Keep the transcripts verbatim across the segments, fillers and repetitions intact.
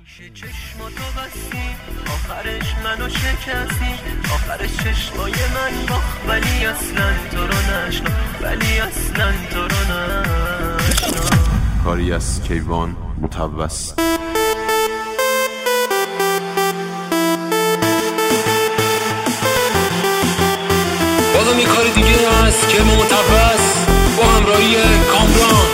میشه چشماتو بستی آخرش منو شکستی آخرش چشمای من باخت ولی اصلا تو رو نشنا ولی اصلا تو رو نشنا. کاری از کیوان متوس. بازم یه کار دیگه هست که متوس با همراهی کامران.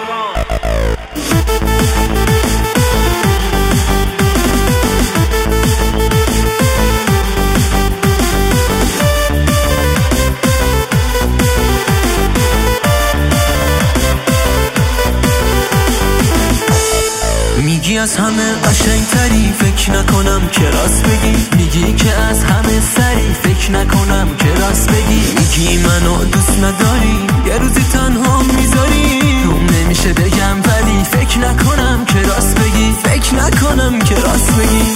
میگی از همه قشنگتری فکر نکنم که راست بگی، میگی که از همه سری فکر نکنم که راست بگی، میگی منو دوست نداری یه روزی تنها میذاری، روم نمیشه بگم ولی فکر نکنم که راست بگی، فکر نکنم که راست بگی.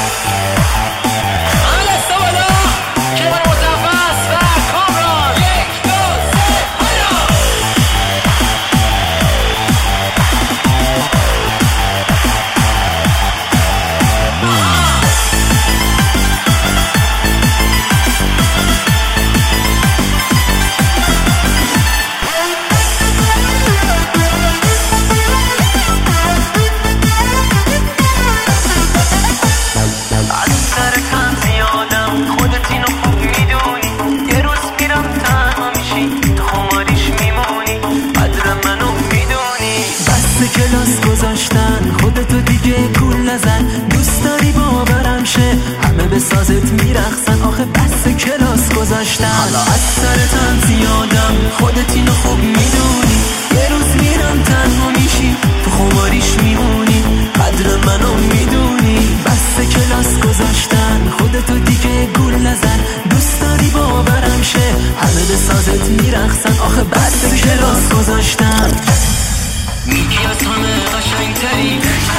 کلاس گذاشتن خودتو دیگه گول نزن، دوست داری باورم شه همه به سازت میرخصن، آخه بس کلاس گذاشتن حالا از سرتم زیادم خودت اینو خوب میدونی، یه روز میرم تنها میشی تو خماریش میمونی، قدر منو میدونی، بس کلاس گذاشتن خودتو دیگه گول نزن، دوست داری باورم شه همه به سازت میرخصن، آخه بس کلاس گذاشتن. میگی از همه قشنگتری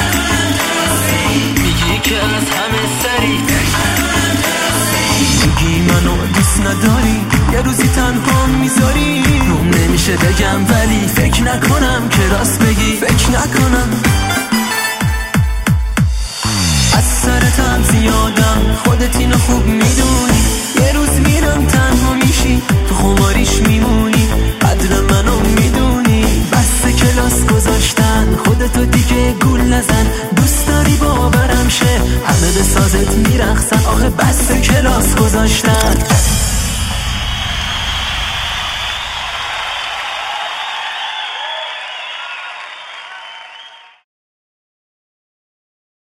میگی که از همه سری میگی منو دوست نداری یه روزی تنها میذاری، روم نمیشه بگم ولی فکر نکنم که راست بگی، فکر نکنم. از سرتم زیادم خودت اینو خوب میدونی، یه روز میرم تنها میشی تو خماریش میمونی، قدر منو میدونی، بس کلاس گذاشتن خودتو دیگه گول نزن، دوست داری باورم شه همه به سازت میرخصن، آخه بس کلاس گذاشتن.